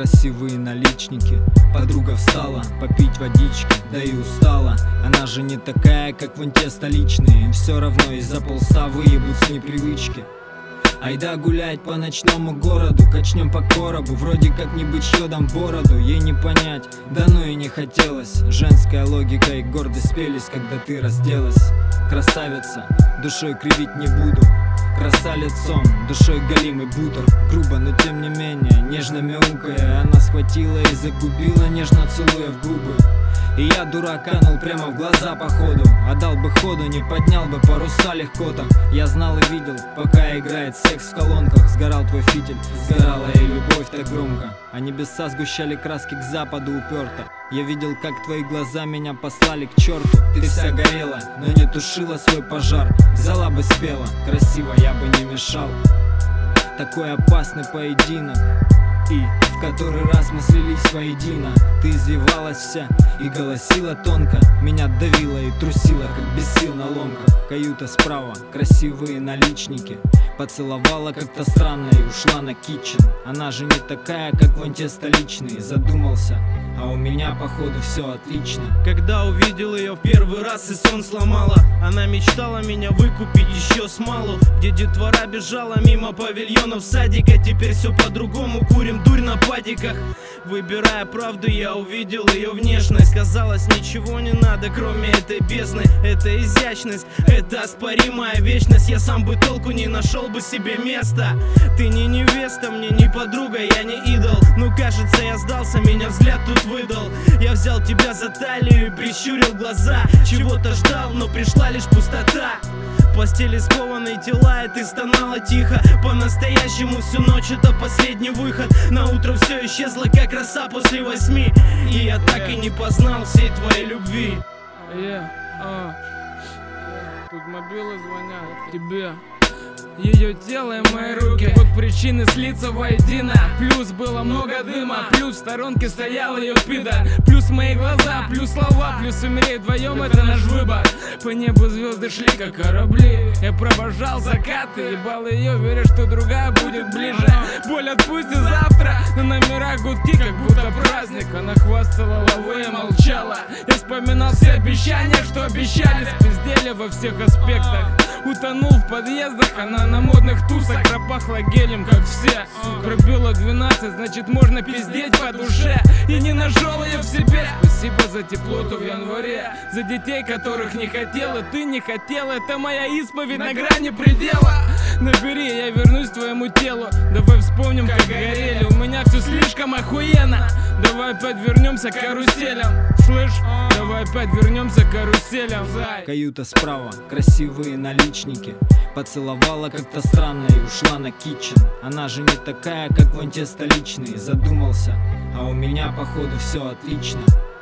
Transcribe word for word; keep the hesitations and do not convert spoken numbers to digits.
красивые наличники. Подруга встала попить водички, да и устала. Она же не такая, как вон те столичные. Им все равно из-за полста выебут с непривычки. Айда гулять по ночному городу, качнем по коробу, вроде как не быть йодом бороду. Ей не понять, да ну и не хотелось. Женская логика и гордость спелись, когда ты разделась. Красавица, душой кривить не буду. Краса лицом, душой голимый бутер. Грубо, но тем не менее, нежно мяукая, она схватила и загубила, нежно целуя в губы. И я, дурак, канул прямо в глаза походу. Отдал бы ходу, не поднял бы паруса легко так. Я знал и видел, пока играет секс в колонках. Сгорал твой фитиль, сгорала и любовь так громко. А небеса сгущали краски к западу уперто. Я видел, как твои глаза меня послали к черту. Ты вся горела, но не тушила свой пожар. Взяла бы спела, красиво я бы не мешал. Такой опасный поединок, и в который раз мы слились воедино. Ты извивалась вся и голосила тонко. Меня давила и трусила, как без сил на ломках. Каюта справа, красивые наличники. Поцеловала как-то странно и ушла на китчен. Она же не такая, как вон те столичные. Задумался, а у меня походу все отлично. Когда увидел ее в первый раз и сон сломала, она мечтала меня выкупить еще с малу. Где детвора бежала мимо павильонов садика. Теперь все по-другому, курим дурь на падиках. Выбирая правду, я увидел ее внешность. Казалось, ничего не надо, кроме этой бездны. Это изящность, это оспоримая вечность. Я сам бы толку не нашел бы себе места. Ты не невеста, мне не подруга, я не идол. Ну кажется, я сдался, меня взгляд тут выдал. Я взял тебя за талию и прищурил глаза. Чего-то ждал, но пришла лишь пустота. В постели скованные тела, и ты стонала тихо. По-настоящему всю ночь это последний выход. На утро все исчезло, как роса после восьми. И я так и не познал всей твоей любви. Yeah, uh. Тут мобилы звонят тебе. Ее тело и мои руки, вот причины слиться воедино. Плюс было много дыма, плюс в сторонке стоял ее пидор. Плюс мои глаза, плюс слова, плюс умереть вдвоем это наш выбор. По небу звезды шли как корабли. Я провожал закаты, ебал ее, веря, что другая будет ближе. Боль отпусти завтра, но номера гудки, как будто праздник. Она хвастала лавы и молчала. Я вспоминал все обещания, что обещали. Спиздели во всех аспектах. Утонул в подъездах, она на модных тусах. Пропахла гелем, как все. Пробило двенадцать, значит можно пиздеть по душе. И не нашел ее в себе. Спасибо за теплоту в январе, за детей, которых не хотела. Ты не хотела, это моя исповедь на грани предела. Набери, я вернусь к твоему телу. Давай вспомним, как горели. У меня все слишком охуенно. Давай опять вернемся к каруселям. Слышь, давай опять вернемся к каруселям. Каюта справа, красивые наличники. Поцеловала как-то странно и ушла на китчен. Она же не такая, как вон те столичные. Задумался, а у меня походу все отлично.